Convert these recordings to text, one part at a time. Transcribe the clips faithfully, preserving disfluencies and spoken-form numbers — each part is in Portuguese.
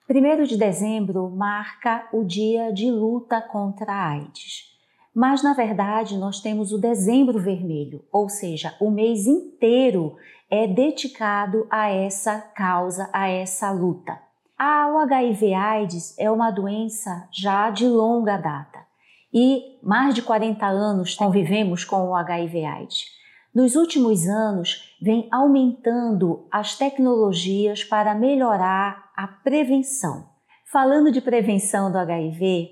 primeiro de dezembro marca o dia de luta contra a AIDS. Mas, na verdade, nós temos o Dezembro Vermelho, ou seja, o mês inteiro é dedicado a essa causa, a essa luta. A, o H I V AIDS é uma doença já de longa data e mais de quarenta anos convivemos com o H I V AIDS. Nos últimos anos, vem aumentando as tecnologias para melhorar a prevenção. Falando de prevenção do H I V,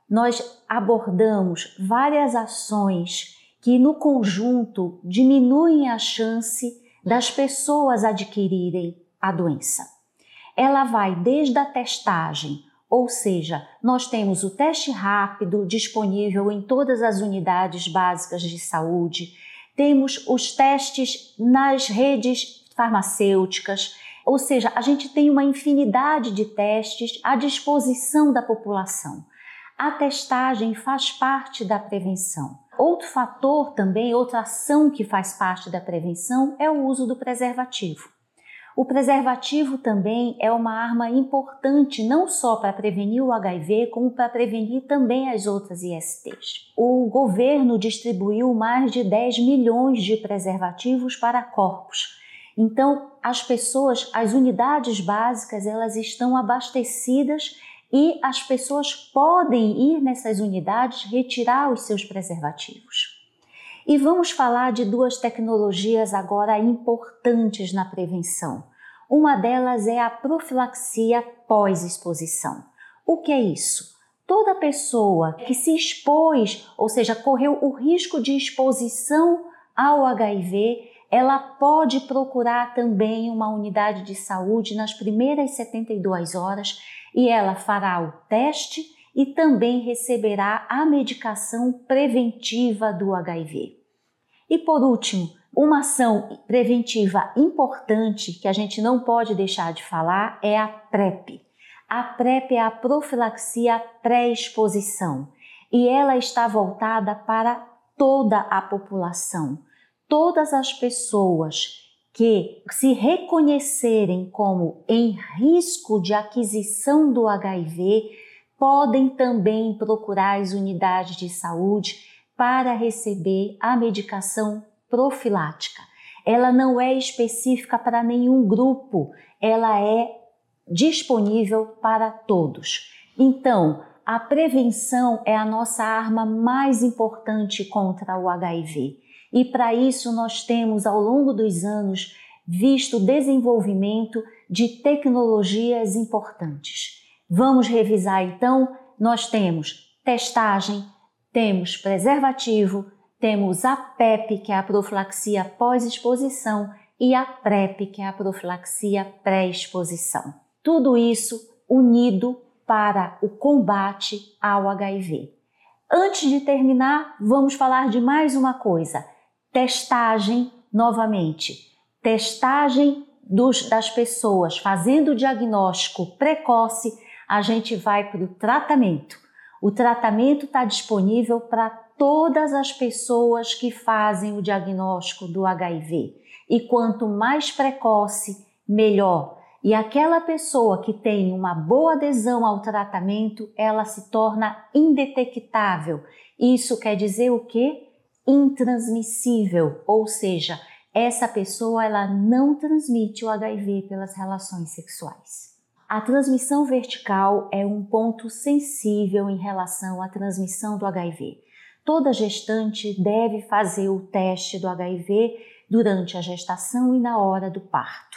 nós abordamos várias ações que, no conjunto, diminuem a chance das pessoas adquirirem a doença. Ela vai desde a testagem, ou seja, nós temos o teste rápido disponível em todas as unidades básicas de saúde, temos os testes nas redes farmacêuticas, ou seja, a gente tem uma infinidade de testes à disposição da população. A testagem faz parte da prevenção. Outro fator também, outra ação que faz parte da prevenção é o uso do preservativo. O preservativo também é uma arma importante não só para prevenir o H I V, como para prevenir também as outras I S Tês. O governo distribuiu mais de dez milhões de preservativos para corpos. Então, as pessoas, as unidades básicas, elas estão abastecidas e as pessoas podem ir nessas unidades retirar os seus preservativos. E vamos falar de duas tecnologias agora importantes na prevenção. Uma delas é a profilaxia pós-exposição. O que é isso? Toda pessoa que se expôs, ou seja, correu o risco de exposição ao H I V, ela pode procurar também uma unidade de saúde nas primeiras setenta e duas horas e ela fará o teste e também receberá a medicação preventiva do H I V. E por último, uma ação preventiva importante que a gente não pode deixar de falar é a PrEP. A PrEP é a profilaxia pré-exposição e ela está voltada para toda a população. Todas as pessoas que se reconhecerem como em risco de aquisição do H I V podem também procurar as unidades de saúde para receber a medicação profilática. Ela não é específica para nenhum grupo, ela é disponível para todos. Então, a prevenção é a nossa arma mais importante contra o H I V. E para isso nós temos, ao longo dos anos, visto o desenvolvimento de tecnologias importantes. Vamos revisar então? Nós temos testagem, temos preservativo, temos a PEP, que é a profilaxia pós-exposição, e a PrEP, que é a profilaxia pré-exposição. Tudo isso unido para o combate ao H I V. Antes de terminar, vamos falar de mais uma coisa. Testagem, novamente. Testagem dos, das pessoas fazendo o diagnóstico precoce, a gente vai para o tratamento. O tratamento está disponível para todas as pessoas que fazem o diagnóstico do H I V. E quanto mais precoce, melhor. E aquela pessoa que tem uma boa adesão ao tratamento, ela se torna indetectável. Isso quer dizer o quê? Intransmissível, ou seja, essa pessoa ela não transmite o H I V pelas relações sexuais. A transmissão vertical é um ponto sensível em relação à transmissão do H I V. Toda gestante deve fazer o teste do H I V durante a gestação e na hora do parto.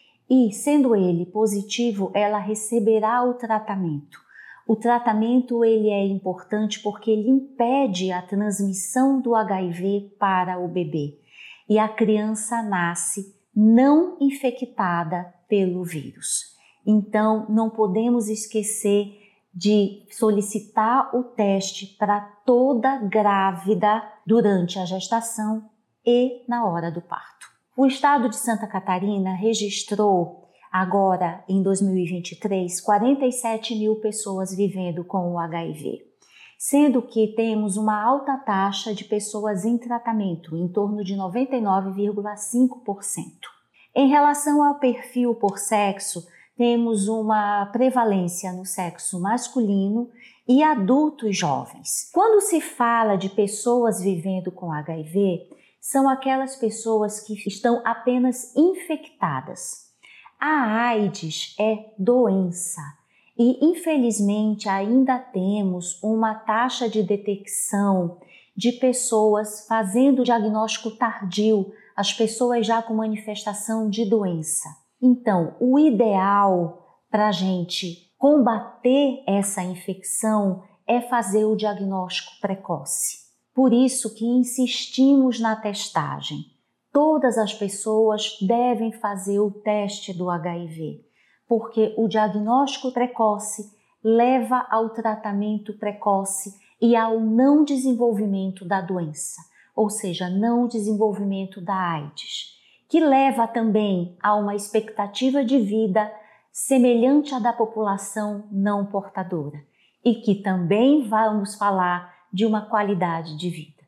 E, sendo ele positivo, ela receberá o tratamento. O tratamento ele é importante porque ele impede a transmissão do H I V para o bebê. E a criança nasce não infectada pelo vírus. Então, não podemos esquecer de solicitar o teste para toda grávida durante a gestação e na hora do parto. O estado de Santa Catarina registrou agora, em dois mil e vinte e três, quarenta e sete mil pessoas vivendo com o H I V, sendo que temos uma alta taxa de pessoas em tratamento, em torno de noventa e nove vírgula cinco por cento. Em relação ao perfil por sexo, temos uma prevalência no sexo masculino e adultos jovens. Quando se fala de pessoas vivendo com H I V, são aquelas pessoas que estão apenas infectadas. A AIDS é doença e, infelizmente, ainda temos uma taxa de detecção de pessoas fazendo diagnóstico tardio, as pessoas já com manifestação de doença. Então, o ideal para a gente combater essa infecção é fazer o diagnóstico precoce. Por isso que insistimos na testagem. Todas as pessoas devem fazer o teste do H I V, porque o diagnóstico precoce leva ao tratamento precoce e ao não desenvolvimento da doença, ou seja, não desenvolvimento da AIDS, que leva também a uma expectativa de vida semelhante à da população não portadora e que também vamos falar de uma qualidade de vida.